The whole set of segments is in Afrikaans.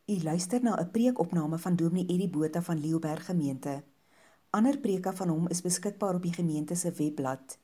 U luister na 'n preekopname van Dominee Eddie Botha van Leeuberg Gemeente. Ander preke van hom is beskikbaar op die gemeente se webblad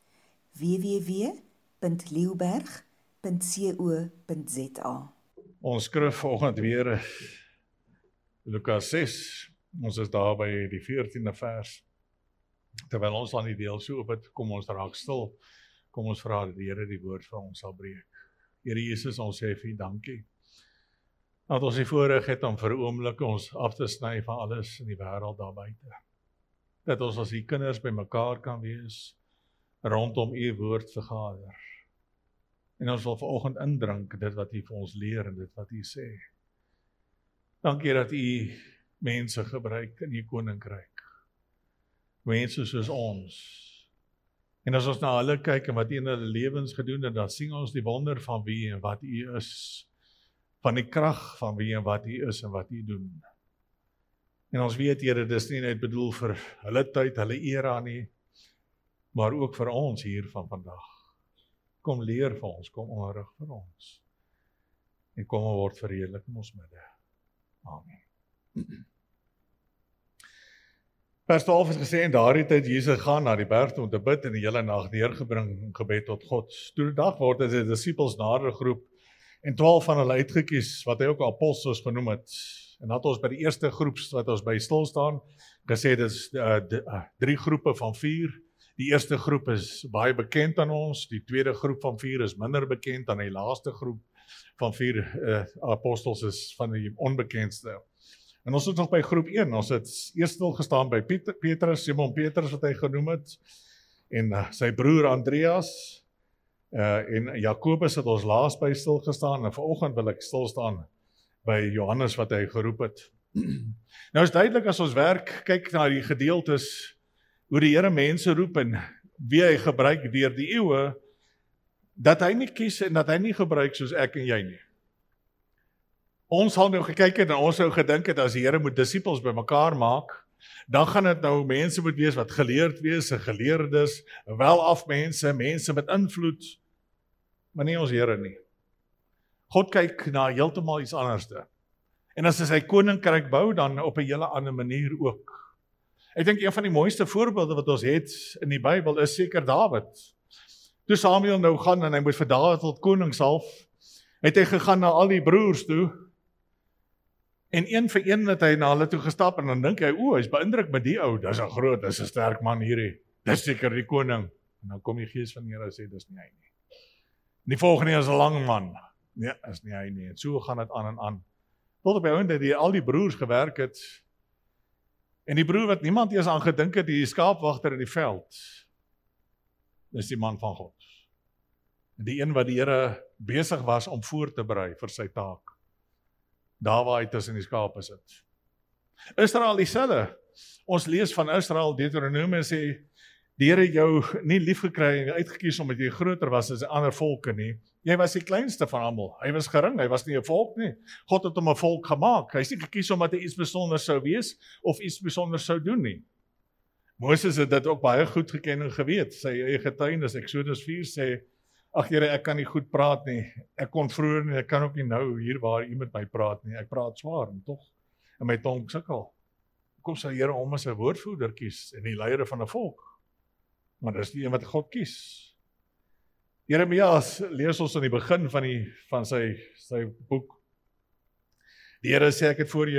www.leeuberg.co.za. Ons skrif vanoggend weer is Lukas 6. Ons is daar by die 14de vers. Terwyl ons aan die deel so op het, kom ons raak stil. Kom ons vra dat die Here die woord vir ons sal breek. Here Jesus, ons sê vir U dankie. Dat ons die voorreg het om vir 'n oomblik ons af te sny van alles in die wêreld daar buite. Dat ons as U kinders by mekaar kan wees, rondom U woord vergader. En ons wil vanoggend indrink dit wat U vir ons leer en dit wat U sê. Dankie dat U mense gebruik in U koninkryk. Mense soos ons. En as ons na hulle kyk en wat U in hulle lewens gedoen het, dan sien ons die wonder van wie en wat U is. Van die krag van wie en wat U is en wat U doen. En ons weet, Here, dis nie net bedoel vir hulle tyd, hulle era nie, maar ook vir ons hier van vandag. Kom leer vir ons, kom onderrig vir ons. En kom word verheerlik in ons midde. Amen. Vers 12 is gesê, en daardie tyd Jesus gaan na die berg toe om te bid en die hele nag deurgebring in gebed tot God. Toe die dag word het die disippels nader geroep en 12 van hulle uitgekies, wat hy ook apostels genoem het. En dat ons by die eerste groep wat ons by stil staan, gesê dit is 3 groepe van 4. Die eerste groep is baie bekend aan ons, die tweede groep van 4 is minder bekend, en die laaste groep van 4 apostels is van die onbekendste. En ons het nog by groep 1, ons het eers stil gestaan by Petrus, Simon Petrus wat hy genoem het, en sy broer Andreas, en Jakobus het ons laas by stil gestaan, en vanoggend wil ek stil staan by Johannes wat hy geroep het. Nou is duidelik as ons werk, kyk na die gedeeltes, hoe die Here mense roep en wie hy gebruik deur die eeue, dat hy nie kies en dat hy nie gebruik soos ek en jy nie. Ons sal nou gekyk het en ons sou gedink het as die Here moet disippels bymekaar maak, dan gaan dit nou mense moet wees wat geleerd wees, geleerdes, welaf mense, mense met invloed, maar nie ons Here nie. God kyk na heeltemal iets anderste. En as hy sy koninkryk bou, dan op 'n hele ander manier ook. Ek dink een van die mooiste voorbeelde wat ons het in die Bybel is seker Dawid. Toe Samuel nou gaan en hy moet vir Dawid tot koning salf, het hy gegaan na al die broers toe, en een vir een het hy na hulle toe gestap, en dan dink hy, hy's beïndruk met die ou, dis 'n groot, dis 'n sterk man hierdie, dis seker die koning. En dan kom die Gees van die Here en sê, dis nie hy nie. Die volgende is 'n lang man. Nee, is nie hy nie. En so gaan dit aan en aan. Tot op die einde dat al die broers gewerk het, en die broer wat niemand eers aan gedink het, die skaapwagter in die veld, dis die man van God. En die een wat die Here besig was om voor te berei vir sy taak. Daar waar hy tussen die skape sit. Israel dieselfde. Ons lees van Israel, Deuteronomium sê, die Here het jou nie lief gekry en uitgekies omdat jy groter was as die ander volke nie. Jy was die kleinste van almal. Hy was gering, hy was nie 'n volk nie. God het hom 'n volk gemaak. Hy is nie gekies omdat hy iets besonders sou wees of iets besonders sou doen nie. Moses het dit ook baie goed geken en geweet. Sy eie getuienis, Eksodus 4 sê, ag Here, ek kan nie goed praat nie. Ek kon vroeër nie, ek kan ook nie nou hier waar U met my praat nie. Ek praat swaar en tog in my tong sukkel. Kom sy Here om as 'n woordvoerder kies en die leier van 'n volk. Maar dis die een wat God kies. Jeremias lees ons aan die begin van sy boek. Die Here sê, ek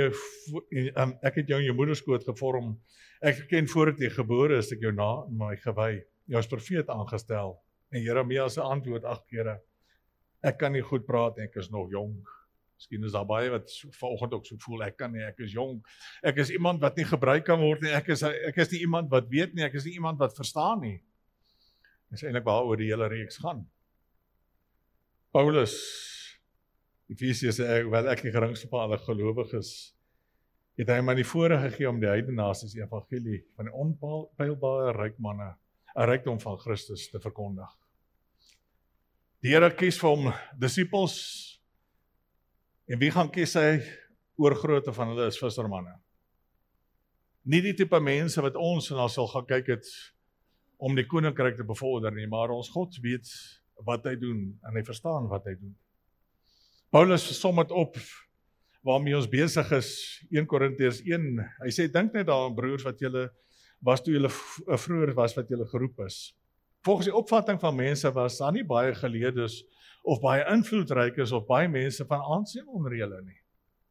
het jou in jou moederskoot gevorm. Ek ken voordat jy gebore is, ek jou na my gewy. Jou as profeet aangestel. En Jeremias se antwoord, ag Here, ek kan nie goed praat en ek is nog jonk. Miskien is daar baie wat vanoggend ook so voel, ek kan nie, ek is jonk. Ek is iemand wat nie gebruik kan word nie. Ek is nie iemand wat weet nie, ek is nie iemand wat verstaan nie. Dis eintlik waaroor die hele reeks gaan. Paulus, Efesiërs sê, wel ek die geringste van alle gelowiges, het hy maar die voorreg gegee om die heidenasies evangelie van die onpeilbare rykdom van Christus te verkondig. Die Here kies vir hom disippels, en wie gaan kies hy? Oorgrootte van hulle is vissermanne. Nie die tipe mense wat ons en ons sal gaan kyk het om die koninkryk te bevorder nie, maar ons God weet wat hy doen en hy verstaan wat hy doen. Paulus som dit op waarmee ons besig is, 1 Korintiërs 1, hy sê, dink net daaraan broers wat julle was toe julle vroeër was wat julle geroep is. Volgens die opvatting van mense was daar nie baie geleerdes of baie invloedrykes of baie mense van aansien onder julle nie.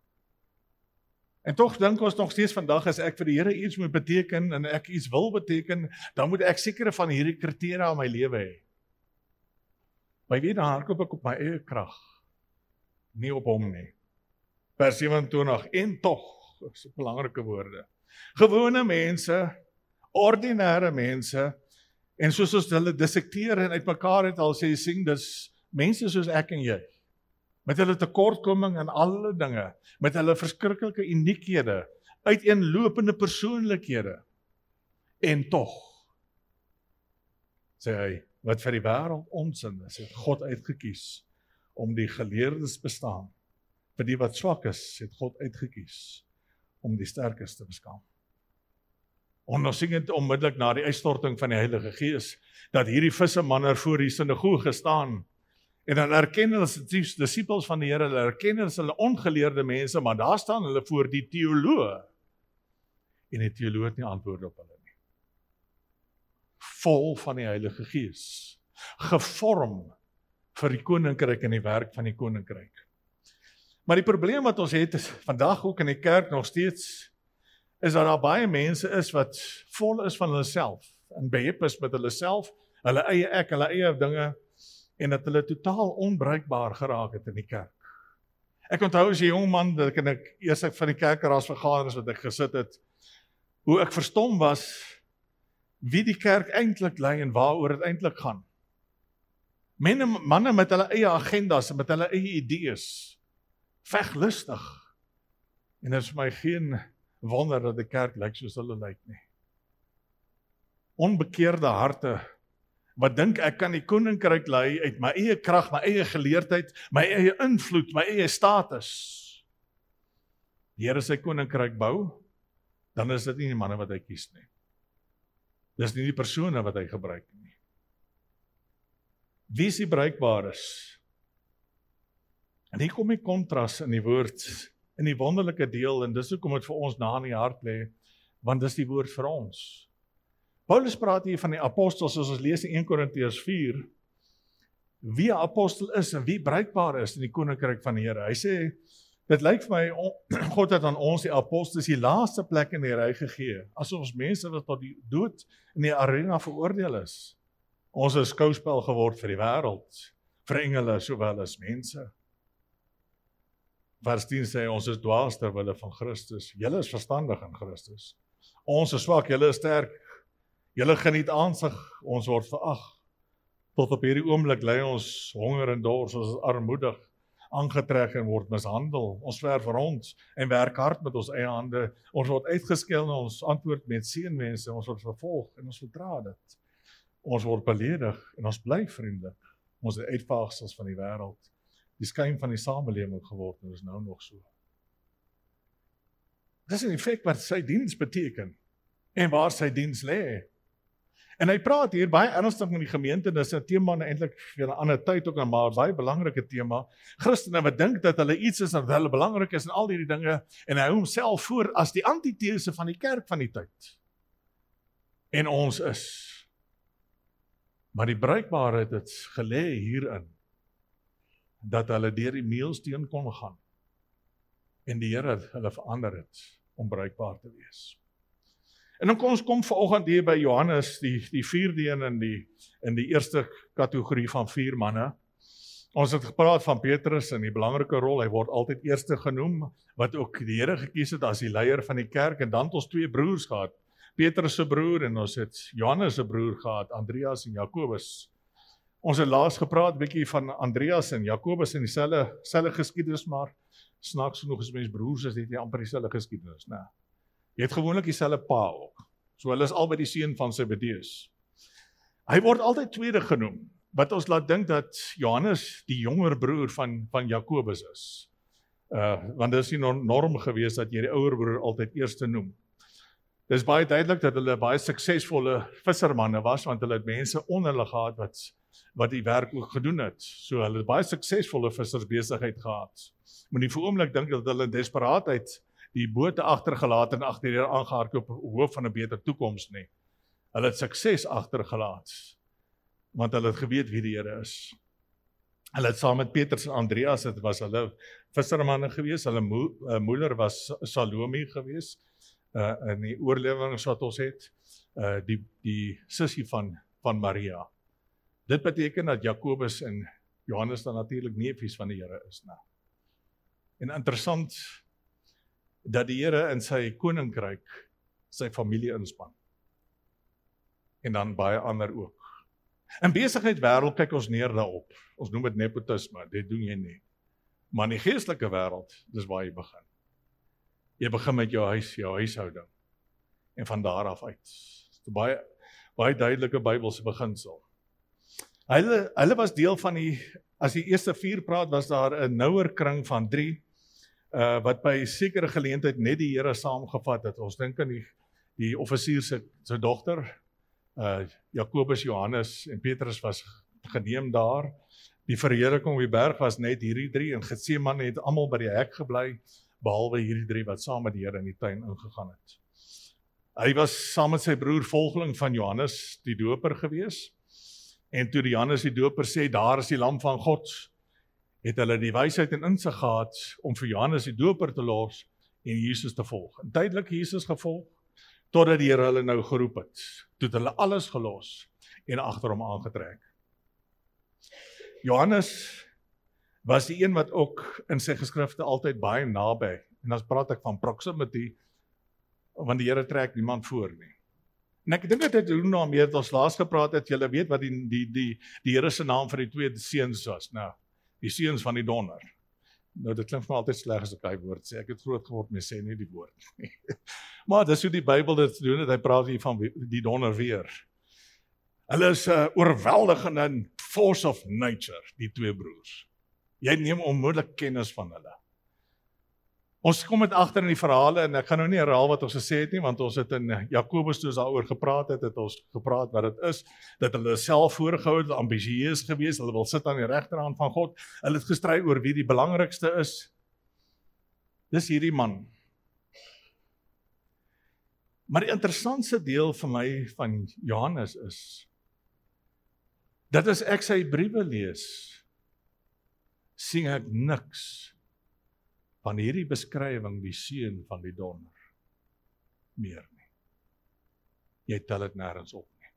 En tog dink ons nog steeds vandag as ek vir die Here iets moet beteken en ek iets wil beteken, dan moet ek sekere van hierdie kriteria in my lewe hê. Maar weet, dan hardloop ek op my eie krag, nie op hom nie. Vers 27, en tog, is belangrike woorde. Gewone mense, ordinêre mense, en soos ons hulle dissekteer en uitmekaar het al sê, sien, dis mense soos ek en jy, met hulle tekortkoming in alle dinge, met hulle verskriklike uniekhede, uiteenlopende persoonlikhede, en tog, sê hy, wat vir die wêreld onsin is, het God uitgekies, om die geleerdes bestaan, vir die wat swak is, het God uitgekies, om die sterkes te bestaan. En ons sing het onmiddellik na die uitstorting van die Heilige Gees, dat hierdie vissemanne voor die sinagoge staan, en dan erken hulle as die disippels van die Here, hulle erken as hulle ongeleerde mense, maar daar staan hulle voor die teoloog, en die teoloog het nie antwoord op hulle nie. Vol van die Heilige Gees, gevorm vir die koninkryk en die werk van die koninkryk. Maar die probleem wat ons het, is vandag ook in die kerk nog steeds, is dat daar baie mense is wat vol is van hulle self, en behep is met hulle self, hulle eie ek, hulle eie dinge, en dat hulle totaal onbruikbaar geraak het in die kerk. Ek onthou as 'n jong man, dat ek eers van die kerkeraadsvergaderings wat ek gesit het, hoe ek verstom was, wie die kerk eintlik lei en waaroor dit eintlik gaan. Manne met hulle eie agendas en met hulle eie idees, veglustig, en dit is vir my geen wonder dat die kerk lyk soos hulle lyk nie. Onbekeerde harte, wat dink ek kan die koninkryk lei uit my eie krag, my eie geleerdheid, my eie invloed, my eie status. Die Here sy koninkryk bou, dan is dit nie die manne wat hy kies nie. Dis nie die persone wat hy gebruik nie. Wie is die bruikbaar is? En hier kom die kontras in die woord, in die wonderlike deel, en dis hoekom dit vir ons na in die hart lê, want dis die woord vir ons. Paulus praat hier van die apostels, soos ons lees in 1 Korintiërs 4, wie 'n apostel is en wie bruikbaar is in die koninkryk van die Here. Hy sê, dit lyk vir my, God het aan ons die apostels die laaste plek in die ry gegee, asof ons mense wat tot die dood in die arena veroordeel is. Ons is skouspel geword vir die wêreld, vir engele sowel as mense. Vers 10 sê, ons is dwaas ter wille van Christus. Julle is verstandig in Christus. Ons is swak, julle is sterk. Julle geniet aansig, ons word verag. Tot op hierdie oomblik lei ons honger en dors, ons is armoedig, aangetrek en word mishandel. Ons zwerf rond en werk hard met ons eie hande. Ons word uitgeskel en ons antwoord met seënwense, ons word vervolg en ons verdra dit. Ons word beledig en ons bly vriendelik. Ons is uitvaagsels van die wêreld. Die skyn van die samelewing geword, en is nou nog so. Dis in feite wat sy diens beteken, en waar sy diens lê. En hy praat hier baie ernstig met die gemeente, dis 'n tema eintlik vir 'n ander tyd ook, maar baie belangrike tema. Christene wat dink dat hulle iets is en dat hulle belangrik is en al hierdie dinge, en hy hou homself voor as die antitese van die kerk van die tyd. En ons is. Maar die bruikbaarheid het gelê hierin, dat hulle deur die meelsteen kon gaan, en die Here hulle verander het, om bruikbaar te wees. En dan kom vanoggend hier by Johannes, die vierde een in die eerste kategorie van 4 manne. Ons het gepraat van Petrus en die belangrike rol, hy word altyd eerste genoem, wat ook die Here gekies het as die leier van die kerk, en dan het ons 2 broers gehad, Petrus se broer, en ons het Johannes se broer gehad, Andreas en Jakobus. Ons het laas gepraat bietjie van Andreas en Jakobus in dieselfde geskiedenis, maar snaaks genoeg as mens broers is, het jy amper dieselfde geskiedenis, né? Jy het gewoonlik dieselfde pa ook. So hulle is albei die seun van Zebedeus. Hy word altyd tweede genoem, wat ons laat dink dat Johannes die jonger broer van Jakobus is. Want dit is nie norm gewees dat jy die ouer broer altyd eerste noem. Dit is baie duidelik dat hulle baie suksesvolle vissermanne was, want hulle het mense onder hulle gehad wat wat die werk ook gedoen het. So hulle het baie suksesvolle vissersbesigheid gehad. Moet nie vir 'n oomblik dink dat hulle in desperaatheid die bote agtergelaat en agter hier aangehardloop op hoop van 'n beter toekoms nie. Hulle het sukses agtergelaat, want hulle het geweet wie die Here is. Hulle het saam met Petrus en Andreas, dit was hulle vissermanne gewees, hulle moeder was Salome gewees, in die oorlewings wat ons het, die sussie van Maria. Dit beteken dat Jakobus en Johannes dan natuurlik neefies van die Here is. Nou. En interessant, dat die Here in sy koninkryk sy familie inspan. En dan baie ander ook. In besigheid wêreld kyk ons neer daarop. Ons noem dit nepotisme, dit doen jy nie. Maar in die geestelike wêreld, dis waar jy begin. Jy begin met jou huis, jou huishouding. En van daar af uit. Baie duidelike Bybelse beginsel. Hulle was deel van as die eerste 4 praat, was daar 'n nouer kring van 3, wat by sekere geleentheid net die Here saamgevat het. Ons dink aan die offisier se dogter, Jakobus, Johannes en Petrus was geneem daar. Die verheerliking op die berg was net hierdie 3 en Getsemane het almal by die hek gebly, behalwe hierdie 3 wat saam met die Here in die tuin ingegaan het. Hy was saam met sy broer volgeling van Johannes die Doper gewees. En toe die Johannes die Doper sê, daar is die lam van God, het hulle die wysheid en insig gehad om vir Johannes die Doper te los en Jesus te volg. En tydelik Jesus gevolg, totdat die Here hulle nou geroep het. Toe het hulle alles gelos en agter hom aangetrek. Johannes was die een wat ook in sy geskrifte altyd baie naby, en dan praat ek van proximity, want die Here trek niemand voor nie. En ek dink dit doen nou meer, ons laas gepraat het, julle weet wat die Here se naam vir die 2 seuns was, nou, die seuns van die donder. Nou, dit klink vir my altyd sleg as ek die woord sê, ek het groot geword mee sê nie die woord nie. Maar dis hoe die Bybel dit doen, het hy praat hier van die donder weer. Hulle is oorweldigende force of nature, die 2 broers. Jy neem onmiddellik kennis van hulle. Ons kom met agter in die verhale, en ek gaan nou nie herhaal wat ons gesê het nie, want ons het in Jakobus toe daaroor gepraat het ons gepraat wat dit is, dat hulle self voorgehou het, ambisieus gewees, hulle wil sit aan die regterhand van God, hulle het gestry oor wie die belangrikste is. Dis hierdie man. Maar die interessantste deel vir my van Johannes is, dat as ek sy briewe lees, sien ek niks van hierdie beskrywing, die seun van die donder, meer nie. Jy tel dit nêrens op nie.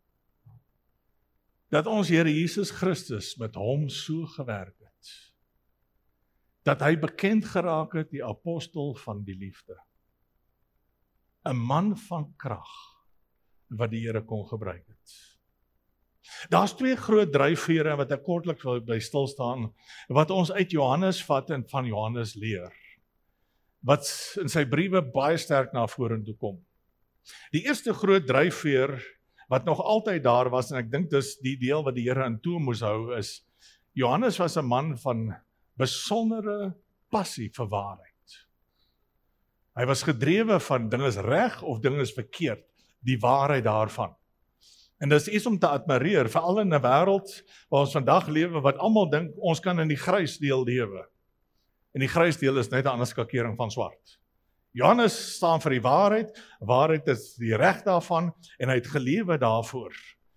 Dat ons Here Jesus Christus met hom so gewerk het, dat hy bekend geraak het, die apostel van die liefde. 'n man van krag, wat die Here kon gebruik het. Daar's 2 groot dryfvere wat ek kortliks wil by stil staan, wat ons uit Johannes vat en van Johannes leer, wat in sy briewe baie sterk na vorentoe kom. Die eerste groot dryfveer, wat nog altyd daar was, en ek dink dis die deel wat die Here in toom moes hou, is, Johannes was 'n man van besondere passie vir waarheid. Hy was gedrewe van ding is reg of ding is verkeerd, die waarheid daarvan. En dis iets om te admireer, veral in 'n wêreld waar ons vandag lewe, wat almal dink ons kan in die grys deel lewe. En die grys deel is net 'n ander skakering van swart. Johannes staan vir die waarheid, waarheid is die reg daarvan, en hy het gelewe daarvoor.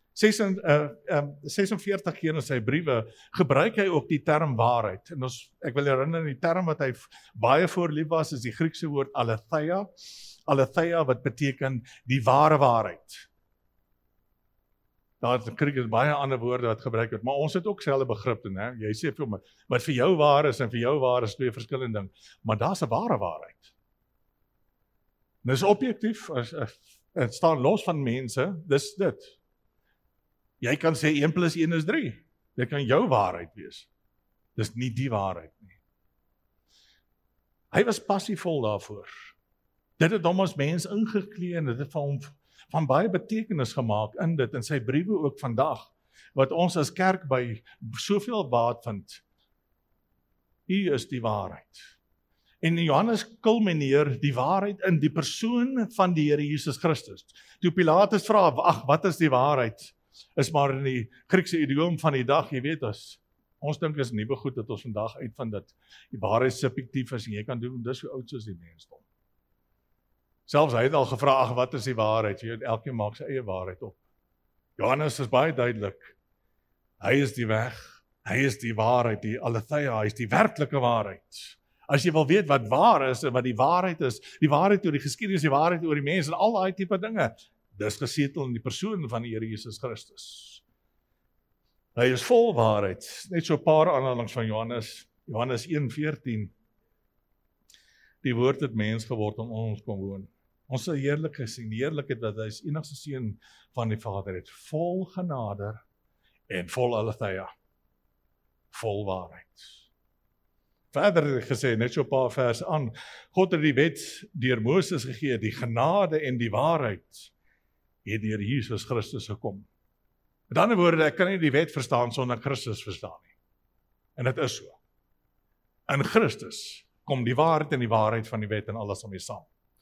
46 keer in sy briewe gebruik hy ook die term waarheid. En ek wil herinner, die term wat hy baie voorlief was, is die Griekse woord aletheia. Aletheia wat beteken die ware waarheid. Daar is baie ander woorde wat gebruik word, maar ons het ook selfe begrip doen, hè? Jy sê vir my, wat vir jou waar is en vir jou waar is 2 verskillende dinge, maar daar's 'n ware waarheid. Dis objektief, het staan los van mense, dis dit. Jy kan sê 1 + 1 is 3, dit kan jou waarheid wees, dis nie die waarheid nie. Hy was passievol daarvoor, dit het hom as mens ingeklee, en dit het vir hom van baie betekenis gemaak in dit, en sy briewe ook vandag, wat ons as kerk by soveel baat vind. U is die waarheid. En Johannes kulmineer die waarheid in die persoon van die Here Jesus Christus. Toe Pilatus vra, ag, wat is die waarheid? is maar in die Griekse idioom van die dag, jy weet, ons dink is nuwe goed dat ons vandag uitvind dat die waarheid subjektief is en jy kan doen, dis so oud soos die mensdom. Selfs hy het al gevra, ag, wat is die waarheid? Jy weet, elkeen maak sy eie waarheid op. Johannes is baie duidelik. Hy is die weg, hy is die waarheid, die aletheia, hy is die werklike waarheid. As jy wil weet wat waar is en wat die waarheid is, die waarheid oor die geskiedenis, die waarheid oor die mens en al daai tipe dinge, dis gesetel in die persoon van die Here Jesus Christus. Hy is vol waarheid. Net so 'n paar aanhalings van Johannes 1:14. Die woord het mens geword om ons kom woon. Ons sal heerlik gesien, die heerlikheid dat hy is enigste seun van die Vader het, vol genade en vol aletheia, vol waarheid. Verder het hy gesê, net so 'n paar verse aan, God het die wet deur Moses gegee, die genade en die waarheid het deur Jesus Christus gekom. Met ander woorde, ek kan nie die wet verstaan sonder Christus verstaan nie. En dit is so. In Christus kom die waarheid en die waarheid van die wet en alles om mee saam.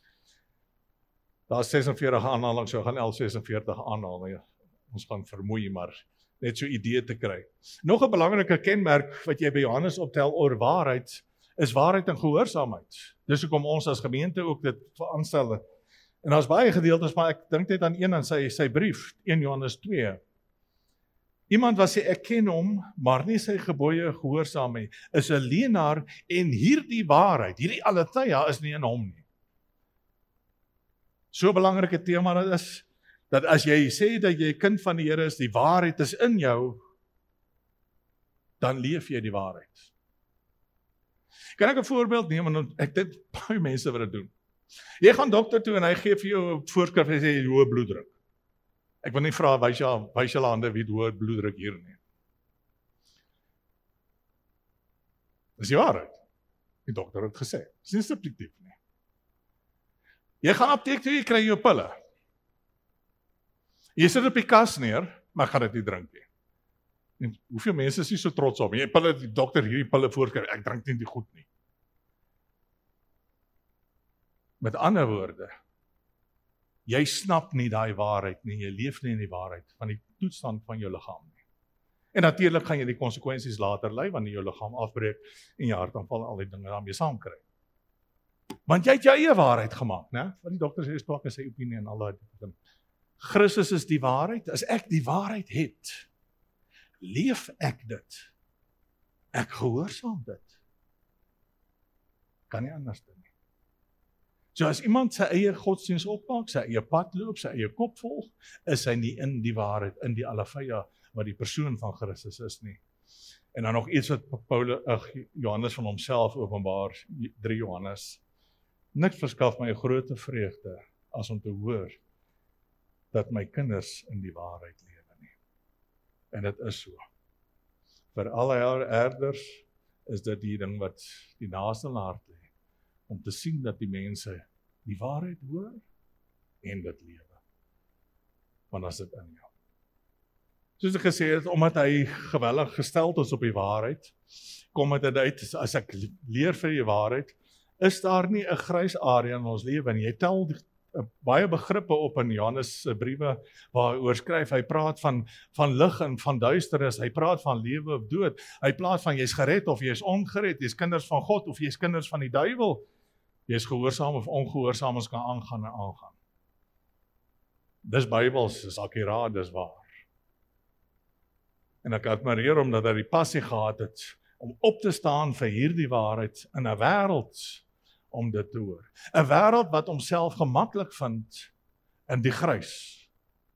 Daar is 46 aanhalings, so gaan L46 aanhaal. Ja, ons gaan vermoei, maar net so idee te kry. Nog 'n belangrike kenmerk wat jy by Johannes optel oor waarheid, is waarheid en gehoorsaamheid. Dis hoekom ons as gemeente ook dit aanstel. En daar's baie gedeeltes, maar ek dink net aan een aan sy brief, 1 Johannes 2. Iemand wat sê, ek ken hom, maar nie sy gebooie gehoorsaam nie, is 'n leienaar en hierdie waarheid, hierdie aletheia is nie in hom nie. So 'n belangrike tema dit is, dat as jy sê dat jy kind van die Here is, die waarheid is in jou, dan leef jy die waarheid. Kan ek 'n voorbeeld neem, en ek dink baie mense wat dit doen. Jy gaan dokter toe en hy gee vir jou 'n voorskrif en sê hoë bloeddruk. Ek wil nie vra, wys julle hande wie het hoë bloeddruk hier nie. Dis die waarheid. Die dokter het gesê. Dis nie subjektief nie. Jy gaan apteek toe, jy kry jou pille. Jy sit op die kas neer, maar gaan dit nie drink nie. En hoeveel mense is nie so trots op? Jy pille, die dokter hierdie pille voorskryf, ek drink nie die goed nie. Met ander woorde, jy snap nie daai waarheid nie, jy leef nie in die waarheid van die toestand van jou liggaam nie. En natuurlik gaan jy die konsekwensies later ly, wanneer jou liggaam afbreek en jou hartaanval en al die dinge daarmee saamkry. Want jy het jou eie waarheid gemaak, né? Wat die dokter sê is twak in sy opinie en al daai dinge. Christus is die waarheid. As ek die waarheid het, leef ek dit. Ek gehoorsaam dit. Kan nie anders doen nie. So as iemand sy eie godsdienst opmaak, sy eie pad loop, sy eie kop volg, is hy nie in die waarheid, in die aletheia, wat die persoon van Christus is nie. En dan nog iets wat Johannes van homself openbaar, 3 Johannes. Niks verskaf my 'n groter vreugde as om te hoor dat my kinders in die waarheid lewe nie. En dit is so. Vir alle herders is dit die ding wat die naaste na hart lê, om te sien dat die mense die waarheid hoor en dit lewe. Want as dit in jou. Soos ek gesê het, omdat hy geweldig gesteld is op die waarheid, kom dit uit, as ek leer vir die waarheid, is daar nie 'n grys area in ons lewe nie. Jy tel baie begrippe op in Johannes se briewe waar hy oorskryf, hy praat van lig en van duisternis, hy praat van lewe of dood, hy praat van jy's gered of jy's ongered, jy's kinders van God of jy's kinders van die duiwel, jy's gehoorsaam of ongehoorsaam, ons kan aangaan en aangaan. Dis Bybels, dis akkuraat, dis waar. En ek admireer hom dat hy die passie gehad het om op te staan vir hierdie waarheid in 'n wêreld om dit te hoor. 'n Wêreld wat homself gemaklik vind in die grys.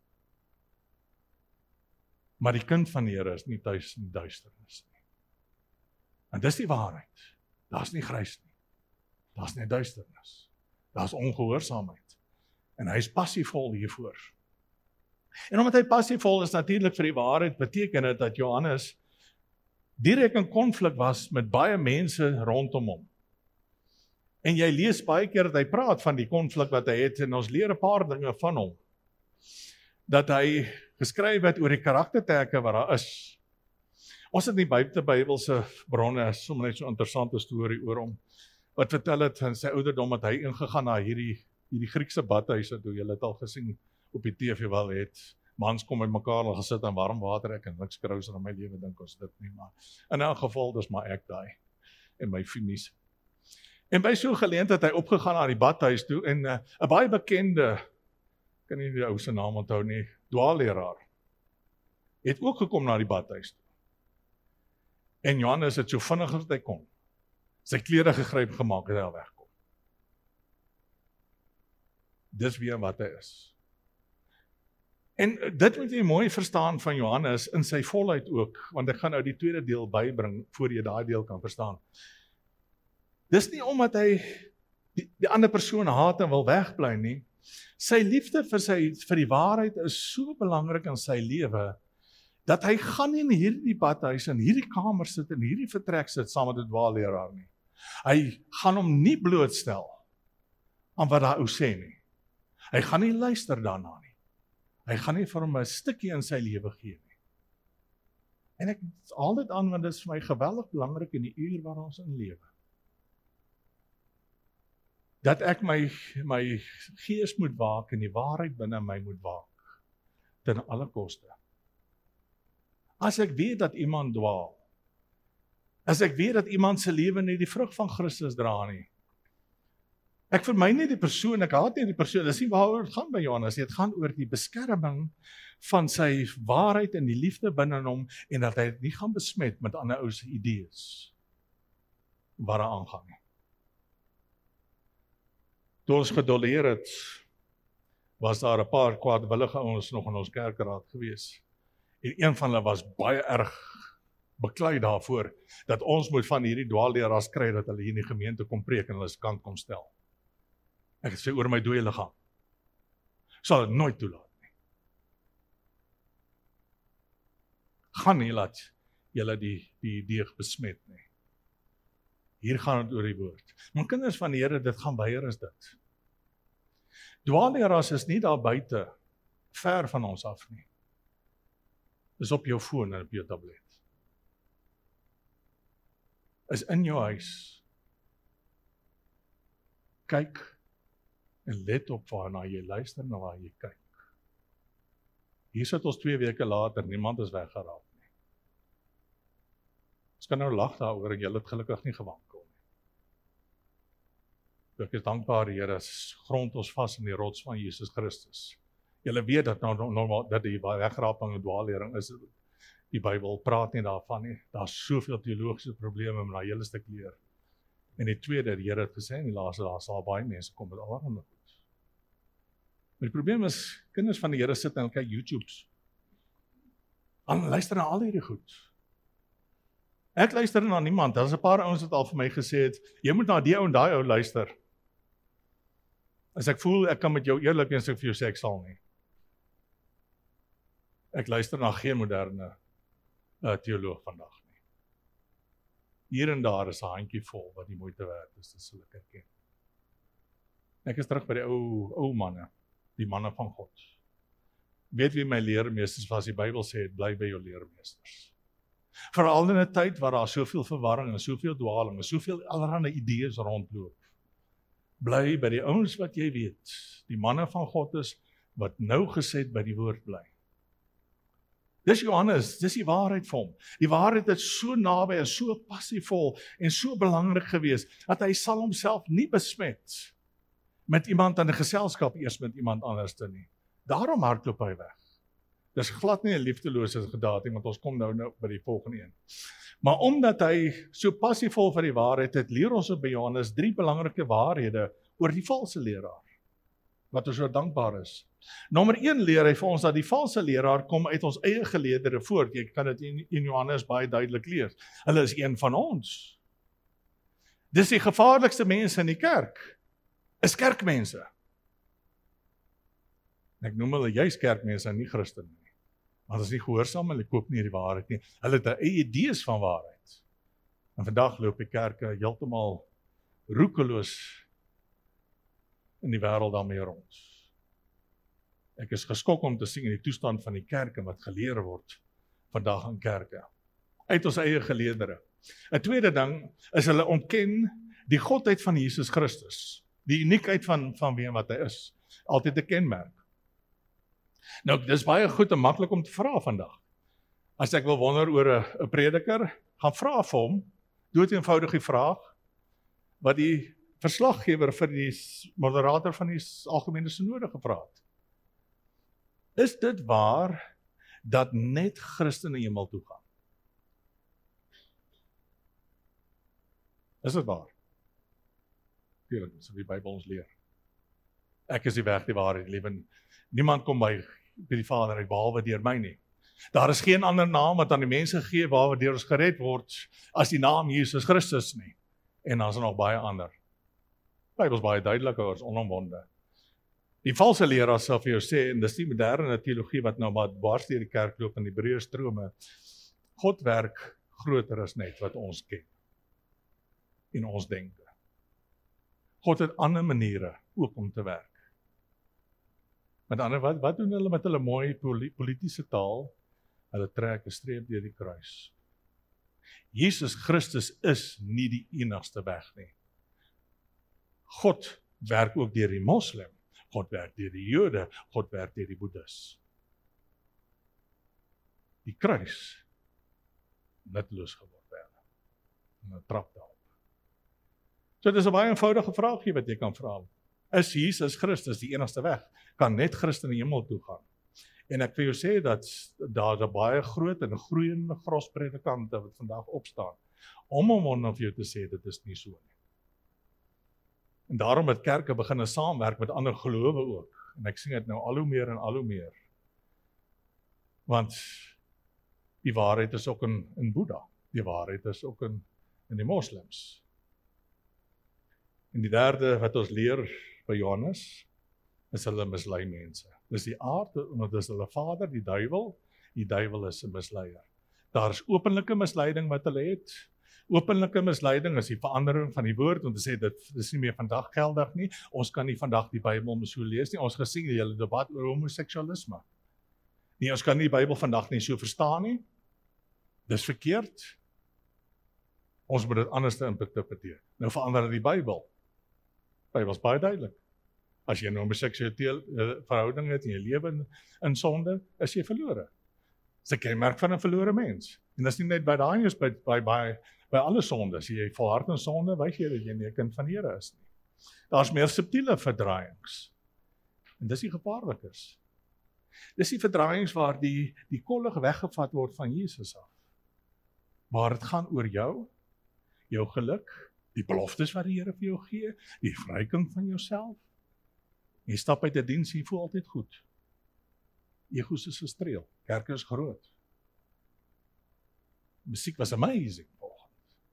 Maar die kind van die Here is nie tuis in die duisternis nie. En dis die waarheid. Daar's nie grys nie. Daar's nie duisternis. Daar's ongehoorsaamheid. En hy is passievol hiervoor. En omdat hy passievol is natuurlik vir die waarheid, beteken dit dat Johannes direk in konflik was met baie mense rondom hom. En jy lees baie keer dat hy praat van die konflik wat hy het, en ons leer 'n paar dinge van hom. Dat hy geskryf het oor die karaktertrekke wat daar is. Ons het nie Bybelse bronne, sommer net so 'n interessante storie oor hom, wat vertel het in sy ouderdom dat hy ingegaan na hierdie Griekse badhuise toe, julle het al gesien op die TV wel het, Mans kom met mekaar en gesit in warm water, ek en niks krouser in my lewe dink ons dit nie, maar in 'n geval, dis maar ek daai, en my familie. En by so 'n geleentheid het hy opgegaan na die badhuis toe, en 'n baie bekende, kan nie die ou se naam onthou nie, dwaalleraar, het ook gekom na die badhuis toe. En Johannes het so vinnig as hy kon, sy klere gegryp gemaak en hy al wegkom. Dis weer wat hy is. En dit moet jy mooi verstaan van Johannes in sy volheid ook, want ek gaan nou die tweede deel bybring, voor jy daai deel kan verstaan. Dis nie omdat hy die ander persoon haat en wil wegbly nie. Sy liefde vir die waarheid is so belangrik in sy lewe, dat hy gaan nie in hierdie badhuis, in hierdie kamer sit, in hierdie vertrek sit, saam met 'n dwaalleraar nie. Hy gaan hom nie blootstel aan wat daai ou sê nie. Hy gaan nie luister daarna nie. Hy gaan nie vir hom 'n stukkie in sy lewe gee nie. En ek haal dit aan, want dit is vir my geweldig belangrik in die uur waar ons in lewe. Dat ek my gees moet waak en die waarheid binne my moet waak, ten alle koste. As ek weet dat iemand dwaal, as ek weet dat iemand se lewe nie die vrug van Christus dra nie, ek vermy nie die persoon, ek haat nie die persoon, dis nie waaroor het gaan by Johannes, dit gaan oor die beskerming van sy waarheid en die liefde binne hom, en dat hy dit nie gaan besmet met ander ou se idees, wat daar aangaan nie. Toe ons gedoleer het, was daar 'n paar kwaadwillige ouens nog in ons kerkraad gewees. En een van hulle was baie erg beklei daarvoor, dat ons moet van hierdie dwaalleraars kry, dat hulle hier in die gemeente kom preek en hulle se kant kom stel. Ek het sê oor my dooie liggaam. Sal dit nooit toelaat nie. Gaan nie laat julle die deeg besmet nie. Hier gaan het oor die woord. Maar kinders van die Here, dit gaan weier is dit. Dwaalleraars is nie daar buite, ver van ons af nie. Is op jou foon en op jou tablet. Is in jou huis. Kyk en let op waarna jy luister en waar jy kyk. Hier sit ons 2 weke later, niemand is weggeraak nie. Ons kan nou lag daaroor en jy het gelukkig nie gewankel nie. Ek is dankbaar, Here, grond ons vas in die rots van Jesus Christus. Julle weet dat dat die wegraping en dwaallering is, die Bybel praat nie daarvan nie. Daar's soveel teologiese probleme met daai hele stuk leer. En die tweede, die Here het gesê in die laaste dae sal baie mense kom met allerlei goed. Maar die probleem is, kinders van die Here sit en kyk YouTubes. En luister na al hierdie goed. Ek luister na niemand. Daar's 'n paar ouens wat al vir my gesê het, jy moet na die ou en daai ou luister. As ek voel ek kan met jou eerlik wees, ek vir jou sê ek sal nie. Ek luister na geen moderne teoloog vandag nie. Hier en daar is 'n handjie vol wat die moeite werd is, dis sal ek erken. Ek is terug by die ou manne, die manne van God. Weet wie my leermeesters was, die Bybel sê, bly by jou leermeesters. Veral in 'n tyd waar daar soveel verwarring en soveel dwaling en soveel allerlei idees rondloop. Bly by die ouens wat jy weet, die manne van God is, wat nou geset by die woord bly. Dis Johannes, dis die waarheid vir hom. Die waarheid is so naby en so passievol en so belangrik gewees, dat hy sal homself nie besmet met iemand in 'n geselskap, eers met iemand anders te nie. Daarom hardloop hy weg. Dis glad nie 'n liefdelose gedaad, want ons kom nou by die volgende een. Maar omdat hy so passievol vir die waarheid het, leer ons op by Johannes 3 belangrike waarhede oor die valse leraar, wat ons so dankbaar is. Nommer 1 leer hy vir ons dat die valse leraar kom uit ons eie geleerdere voort. Jy kan dit in Johannes baie duidelik lees. Hulle is een van ons. Dis die gevaarlikste mense in die kerk, is kerkmense. Ek noem hulle juist kerkmense en nie Christene nie. Want as nie gehoorsaam, hulle koop nie die waarheid nie. Hulle het 'n eie idees van waarheid. En vandag loop die kerke heeltemal roekeloos in die wêreld daarmee rond. Ek is geskok om te sien in die toestand van die kerk en wat geleer word vandag in kerke. Uit ons eie geleerdere. 'n Tweede ding is hulle ontken die godheid van Jesus Christus. Die uniekheid van wie en wat hy is. Altyd 'n kenmerk. Nou, dis baie goed en maklik om te vra vandag. As ek wil wonder oor 'n prediker, gaan vra vir hom, dood eenvoudig die vraag, wat die verslaggewer vir die moderator van die algemene sinode gevra het. Is dit waar dat net Christene hemel toe gaan? Is dit waar? Tuurlik, dis wat die Bybel ons leer. Ek is die weg, die waarheid, die lewe. Niemand kom by die Vader uit behalwe deur my nie. Daar is geen ander naam wat aan die mense gegee waardeur ons gered word as die naam Jesus Christus nie. En dan is nog baie ander. Die Bybel is baie duidelik oor, is onomwonde. Die valse leraars sal vir jou sê, en dis die moderne teologie wat nou maar dwars deur die kerk loop in die breë strome, God werk groter as net wat ons ken en ons denke. God het ander maniere ook om te werk. Met ander wat doen hulle met hulle mooi politiese taal? Hulle trek 'n streep deur die kruis. Jesus Christus is nie die enigste weg nie. God werk ook deur die moslim, God werk deur die Jode, God werk deur die Boeddhis. Die kruis nutteloos geword word. En dan trap daarop. So dis 'n baie eenvoudige vraagie wat jy kan vra. Is Jesus Christus die enigste weg? Kan net Christen in die hemel toe gaan? En ek wil jou sê dat daar 'n baie groot en groeiende gros predikante wat vandag opstaan om vir jou te sê dit is nie so nie. En daarom het kerke begin saamwerk met ander gelowe ook. En ek sien dit nou al hoe meer en al hoe meer. Want die waarheid is ook in Boeddha. Die waarheid is ook in die moslems. En die derde wat ons leer by Johannes, is hulle mislei mense. Dis die aard, omdat dis hulle vader, die duiwel is 'n misleier. Daar is openlike misleiding wat hulle het. Openlike misleiding is die verandering van die woord, om te sê, dit is nie meer vandag geldig nie, ons kan nie vandag die Bybel so lees nie, ons gesien die hele debat oor homoseksualisme. Nee, ons kan nie die Bybel vandag nie so verstaan nie, dis verkeerd, ons moet dit anders te interpreteer. Nou verander die Bybel is baie duidelik. As jy 'n homoseksuele verhouding het en jy lewe in sonde, is jy verlore. Dis 'n kenmerk van 'n verlore mens. En dis nie net by daai is by alle sondes. Jy volhard in sonde, wys jy dat jy nie 'n kind van die Here is nie. Daar's meer subtiele verdraaiings. En dis die gevaarlikes. Dis die verdraaiings waar die kollig weggevat word van Jesus af. Maar dit gaan oor jou geluk, die beloftes wat die Here vir jou gee, die vryking van jouself. Jy stap uit 'n diens, jy voel altyd goed. Egos is gestreel, kerke is groot. Musiek was amazing volgens.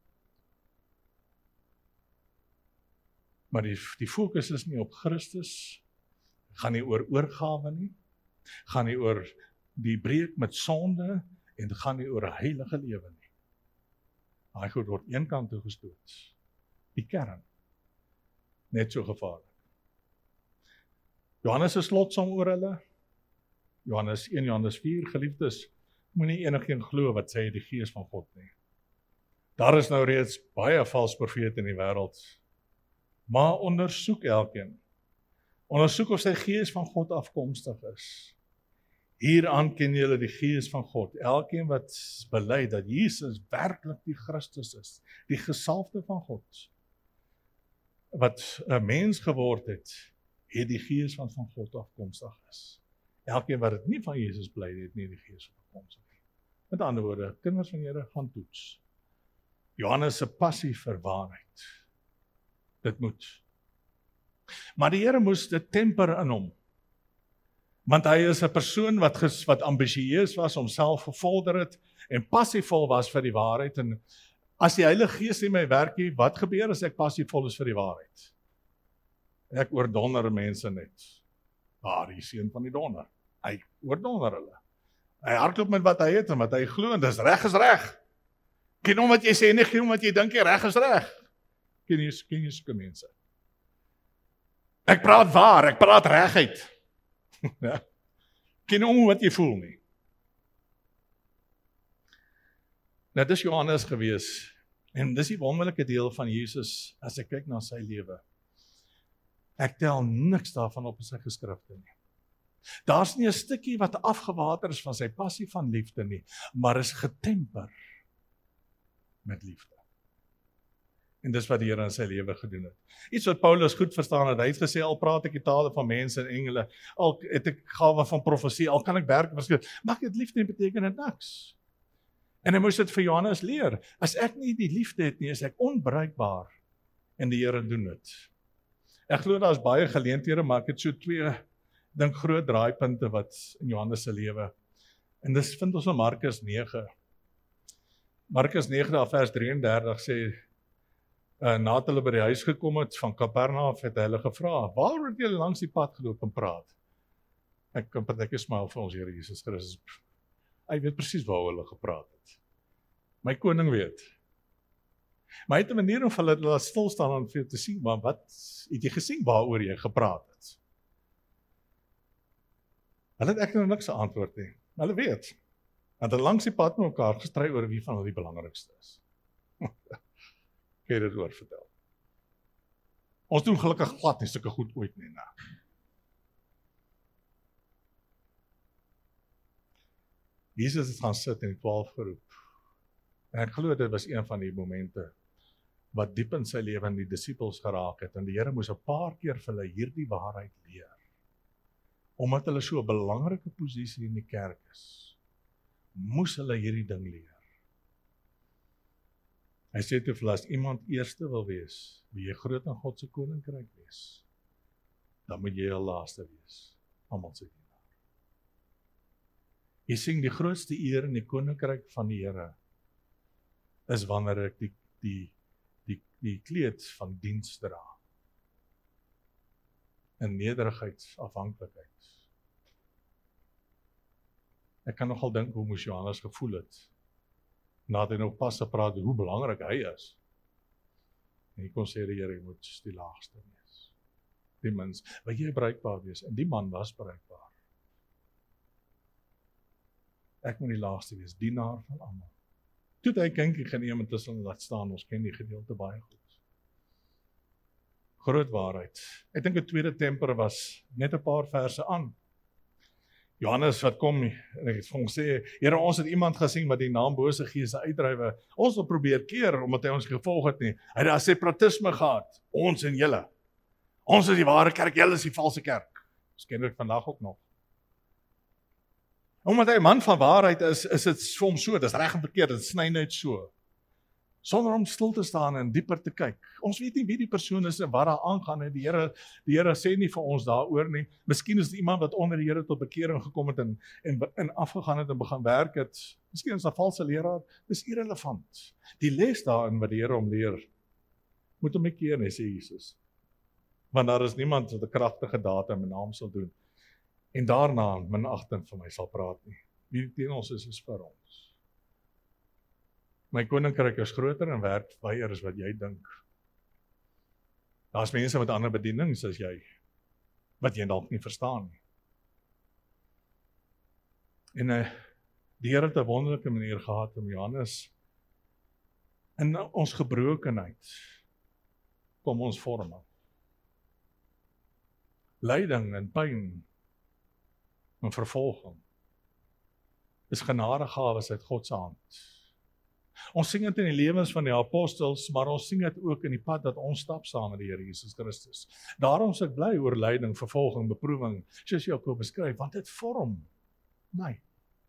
Maar die fokus is nie op Christus, gaan nie oor oorgawe nie, gaan nie oor die breek met sonde, en dit gaan nie oor 'n heilige lewe nie. Daai goed word een kant toe gestoot. Die kern. Net so gevaarlik. Johannes is slotsom oor hulle. Johannes 1, Johannes 4, geliefdes, moenie enigeen glo wat sê die Gees van God nie. Daar is nou reeds baie valse profete in die wêreld. Maar ondersoek elkeen. Ondersoek of sy Gees van God afkomstig is. Hieraan ken julle die Gees van God. Elkeen wat bely dat Jesus werklik die Christus is, die gesalfde van God, wat 'n mens geword het, het die Gees van God afkomstig is. Elkeen wat dit nie van Jesus bly, het nie die Gees afkomstig nie. Met ander woorde, kinders van die Here gaan toets. Johannes se passie vir waarheid. Dit moet. Maar die Here moes dit temper in hom. Want hy is 'n persoon wat ambisieus was, homself gevorder het en passievol was vir die waarheid. En as die Heilige Gees in my werk nie, wat gebeur as ek passievol is vir die waarheid? Ek oordonder mense net. Die seun van die donder. Hy oordonder hulle. Hy hardloop met wat hy het en wat hy glo, en dis reg is reg. Ken hom wat jy sê, nie ken hom wat jy dink, reg is reg. Ken jy sulke mense? Ek praat waar, ek praat regheid. Ja. Ken hom wat jy voel nie. Nou, dis Johannes gewees, en dis die wonderlike deel van Jesus, as ek kyk na sy lewe. Ek tel niks daarvan op in sy geskrifte nie. Daar's nie 'n stukkie wat afgewater is van sy passie van liefde nie, maar is getemper met liefde. En dis wat die Here in sy lewe gedoen het. Iets wat Paulus goed verstaan het, hy het gesê, al praat ek die tale van mense en engele, al het ek gawe van profesie, al kan ek werk verskil, mag dit liefde nie beteken dit niks. En hy moes dit vir Johannes leer. As ek nie die liefde het nie, is ek onbruikbaar. En die Here doen dit. Ek glo daar's baie geleenthede, maar ek het so 2 groot draaipunte wat in Johannes se lewe. En dis vind ons in Markus 9. Markus 9 vers 33 sê, nadat hulle by die huis gekom het van Kapernaum, het hulle gevra, waarom het julle langs die pad geloop en praat? Ek kan partykeer smaal vir ons Here Jesus Christus. Hy weet presies waar hulle gepraat het. My koning weet. Maar hy het 'n manier om hulle laat stil staan en vir te sien, maar wat het jy gesien waaroor jy gepraat het? Hulle het ek niks antwoord nie. Hulle weet. Want hulle langs die pad met mekaar gestry oor wie van hulle die belangrikste is. Kan jy dit oor vertel? Ons doen gelukkig glad nie sulke goed ooit nie. Jesus het gaan sit en die 12 geroep. En ek glo dit was een van die momente wat diep in sy lewe in die disippels geraak het. En die Here moes 'n paar keer vir hulle hierdie waarheid leer. Omdat hulle so 'n belangrike posisie in die kerk is, moes hulle hierdie ding leer. Hy sê te vir as iemand eerste wil wees, wil jy groot in God se koninkryk wees, dan moet jy die laaste wees, almal se dienaar. Jy sien die grootste eer in die koninkryk van die Here is wanneer ek die kleed van diens dra. In nederigheid, afhanklikheid. Ek kan nogal dink hoe moes Johannes gevoel het, nadat hy nog pas gepraat hoe belangrik hy is. En hy kon sê die Here, jy moet die laagste wees. Die mens, wil jy bruikbaar wees? En die man was bruikbaar. Ek moet die laagste wees, dienaar van almal. Toe het hy kinkie geneem en tussen laat staan, ons ken die gedeelte baie goed. Groot waarheid. Ek dink 'n tweede temper was net 'n paar verse aan. Johannes wat kom, en ek het vir hom sê, Here, ons het iemand gesien wat die naam bose geeste uitdrywe. Ons wil probeer keer, omdat hy ons gevolg het nie. Hy het daar separatisme gehad, ons en julle. Ons is die ware kerk, julle is die valse kerk. Dis kennelik vandag ook nog. Omdat hy 'n man van waarheid is dit vir hom so, dis reg en verkeerd, dit sny net so. Sonder om stil te staan en dieper te kyk. Ons weet nie wie die persoon is en wat daar aangaan nie. Die Here sê nie vir ons daaroor nie. Miskien is dit iemand wat onder die Here tot bekering gekom het en afgegaan het en begin werk het. Miskien is 'n valse leraar, dis irrelevant. Die les daarin wat die Here hom leer, moet hom nie keer nie, sê Jesus. Want daar is niemand wat 'n kragtige daad in my naam sal doen en daarna minagting vir my sal praat nie. Wie teen ons is vir ons. My koninkryk is groter en werk baie as wat jy dink. Daar's mense met ander bedienings as jy, wat jy dalk nie verstaan nie. En die Here het 'n wonderlike manier gehad om Johannes in ons gebrokenheid kom ons vorm. Lyding en pyn en vervolging is genadegawes uit God se hand. Ons sing dit in die lewens van die apostels, maar ons sing dit ook in die pad dat ons stap saam met die Here Jesus Christus. Daarom is ek bly oor lyding, vervolging, beproewing, soos Jakob beskryf, want dit vorm my.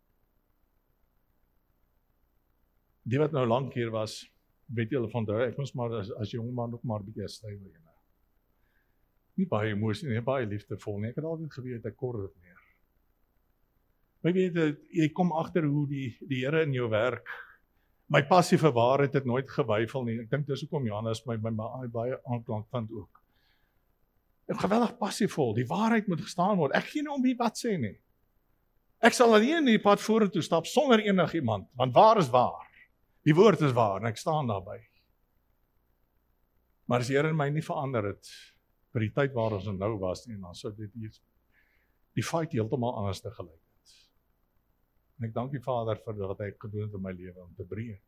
Die wat nou lank hier was, weet julle van ek moes maar as jong man ook maar 'n bietjie styf wees. Nie baie emosie, nie baie liefdevol nie. Ek het altyd geweet ek kort dit meer. Maar jy kom agter hoe die Here in jou werk. My passie vir waarheid het nooit gewyfel nie. Ek dink dis hoekom Johannes my baie aanklank vind ook. Ek is geweldig passievol. Die waarheid moet gestaan word. Ek gee nie om wie wat sê nie. Ek sal alleen in die pad vorentoe stap sonder enigiemand, want waar is waar? Die woord is waar en ek staan daarby. Maar as die Here in my nie verander het vir die tyd waar ons nou was nie, dan sou dit die fight heeltemal anders te gelyk. En ek dank die Vader vir wat hy gedoen het in my lewe om te breek.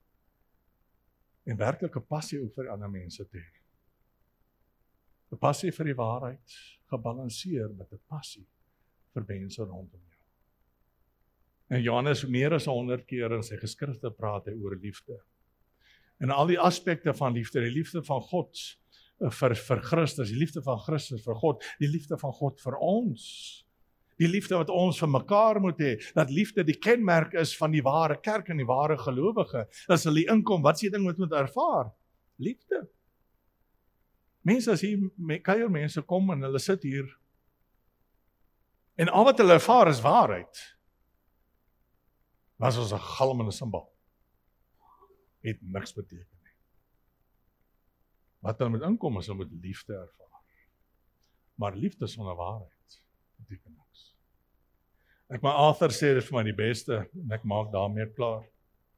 En werklik 'n passie ook vir ander mense te hê. 'n Passie vir die waarheid, gebalanseer met 'n passie vir mense rondom jou. En Johannes meer as 100 keer in sy geskrifte praat hy oor liefde. En al die aspekte van liefde, die liefde van God vir Christus, die liefde van Christus vir God, die liefde van God vir ons, die liefde wat ons vir mekaar moet hê, dat liefde die kenmerk is van die ware kerk en die ware gelowige. As hulle inkom, wat is die ding wat moet ervaar? Liefde. Mense as hier kuiermense kom en hulle sit hier en al wat hulle ervaar is waarheid. Was ons 'n galmende simbol. Het niks beteken nie. Wat hulle moet inkom is hulle moet liefde ervaar. Maar liefde sonder waarheid beteken niks. My author sê dit vir my die beste en ek maak daarmee klaar.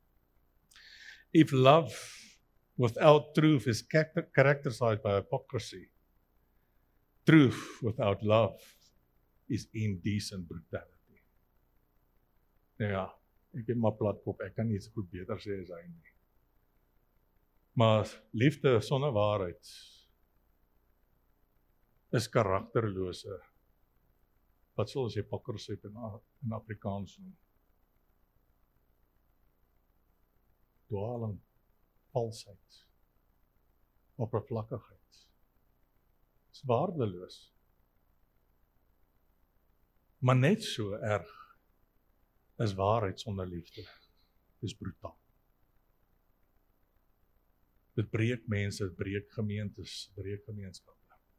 If love without truth is characterized by hypocrisy, truth without love is indecent brutality. Ja, ek het maar platkop, ek kan nie so goed beter sê as hy nie. Maar liefde sonder waarheid is karakterlose. Wat sal ons hypocrisy in Afrikaans noem? Dwaling, valsheid, oppervlakkigheid. Is waardeloos. Maar net so erg is waarheid sonder liefde. Dis brutaal. Dit breek mense, dit breek gemeentes, breek gemeenskappe.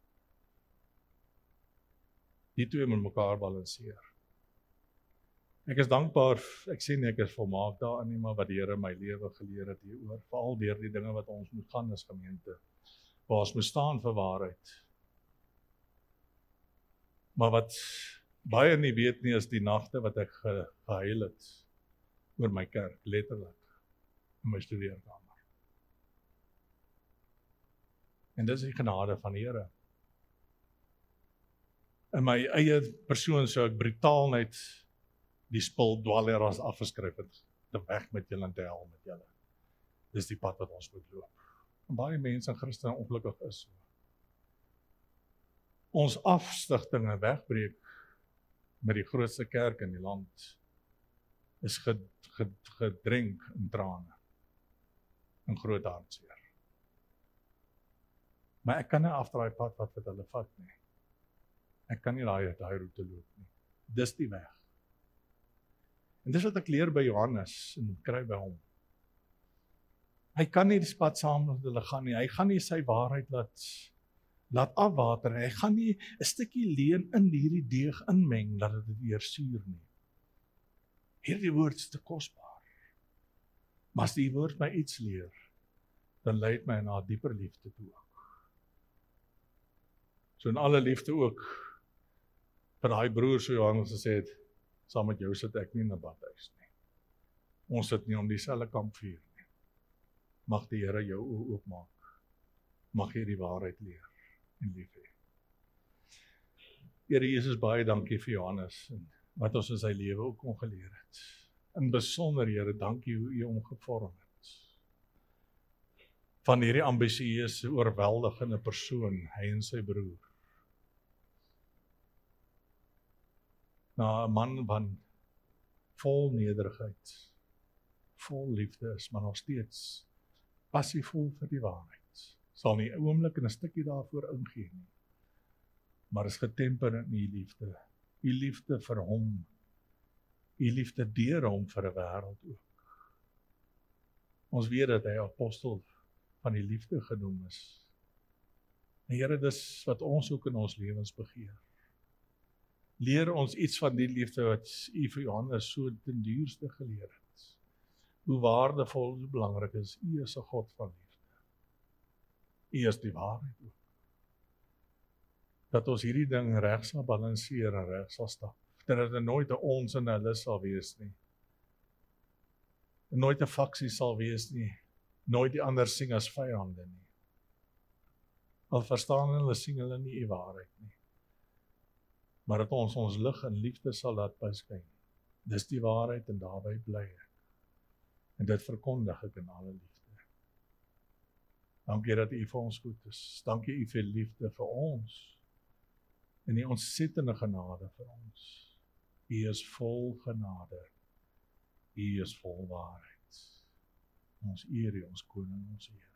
Die twee moet mekaar balanseer. Ek is dankbaar, ek sê nie ek is volmaak daarin nie, maar wat die Here my lewe geleer het hieroor, veral deur die dinge wat ons moet gaan as gemeente, waar ons moet staan vir waarheid. Maar wat baie nie weet nie, is die nagte wat ek gehuil het oor my kerk, letterlik, in my studeerkamer. En dis die genade van die Here. In my eie persoon sou ek brutaal net die spul dwaaleraars afgeskryf het, te weg met julle en te hel met julle. Dis die pad wat ons moet loop. En baie mense in Christene ongelukkig is so. Ons afstigtinge wegbreek met die grootste kerk in die land is gedrink in trane en groot hartseer. Maar ek kan nie afdraai pad wat hulle vat nie. Ek kan nie daai roete loop nie. Dis die weg. En dis wat ek leer by Johannes en kry by hom. Hy kan nie die pad saam met hulle gaan nie. Hy gaan nie sy waarheid laat afwater nie. Hy gaan nie 'n stukkie leuen in hierdie deeg inmeng dat dit eers suur nie. Hierdie woord is te kosbaar. Maar as die woord my iets leer, dan lei dit my na 'n dieper liefde toe ook. So in alle liefde ook vir daai broer so Johannes gesê het, saam met jou sit ek nie in 'n badhuis nie. Ons sit nie om dieselfde kampvuur nie. Mag die Here jou oë oopmaak. Mag jy die waarheid leer en lief hê. Here Jesus, baie dankie vir Johannes en wat ons in sy lewe ook kon geleer het. In besonder, Here, dankie hoe U hom gevorm het. Van hierdie ambisieuse, oorweldigende persoon, hy en sy broer. Na 'n man van vol nederigheid, vol liefde is, maar nog steeds passievol vir die waarheid. Sal nie 'n oomblik en 'n stukkie daarvoor ingee nie. Maar is getemper in U liefde. U liefde vir hom. U liefde deur hom vir 'n wêreld ook. Ons weet dat hy apostel van die liefde genoem is. En Here, dis wat ons ook in ons lewens begeer. Leer ons iets van die liefde wat U vir Johannes so ten duurste geleer het. Hoe waardevol, hoe belangrik is U is 'n God van liefde. U is die waarheid ook. Dat ons hierdie ding reg sal balanseer en reg sal stap. Dat dit nooit 'n ons en hulle sal wees nie. Nooit 'n faksie sal wees nie. Nooit die ander sien as vyande nie. Al verstaan hulle, sien hulle nie U waarheid nie. Maar dat ons lig en liefde sal laat beskyn. Dis die waarheid en daarby bly ek. En dit verkondig ek in alle liefde. Dankie dat U vir ons goed is. Dankie U vir liefde vir ons. En die ontsettende genade vir ons. U is vol genade. U is vol waarheid. Ons eer U, ons koning, ons Here.